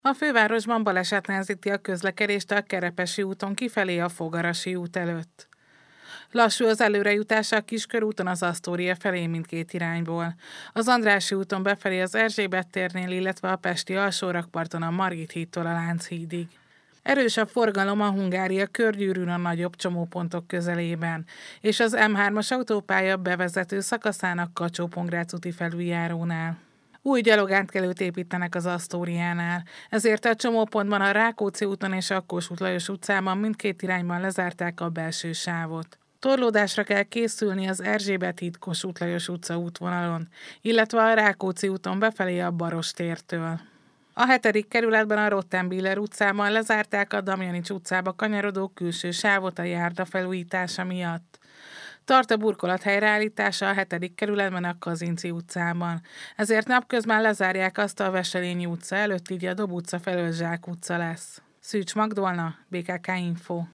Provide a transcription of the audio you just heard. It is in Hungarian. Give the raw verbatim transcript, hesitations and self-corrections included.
A fővárosban baleset nehezíti a közlekedést a Kerepesi úton kifelé a Fogarasi út előtt. Lassú az előrejutás a Kiskörúton az Asztória felé mindkét irányból. Az Andrássy úton befelé az Erzsébet térnél, illetve a pesti alsórakparton a Margit hídtól a Lánchídig. Erős a forgalom a Hungária körgyűrűn a nagyobb csomópontok közelében, és az M hármas autópálya bevezető szakaszának Kacsó-Pongrác úti felüljárónál. Új gyalogátkelőt építenek az Asztóriánál, ezért a csomópontban a Rákóczi úton és a Kossuth Lajos utcában mindkét irányban lezárták a belső sávot. Torlódásra kell készülni az Erzsébet híd Kossuth Lajos utca útvonalon, illetve a Rákóczi úton befelé a Baross tértől. A hetedik kerületben a Rottenbiller utcában lezárták a Damjanics utcába kanyarodó külső sávot a járda felújítása miatt. Tart a burkolat helyreállítása a hetedik kerületben a Kazinczy utcában, ezért napközben lezárják azt a Veselényi utca előtt, így a Dob utca felől Zsák utca lesz. Szűcs Magdolna, bé ká ká Info.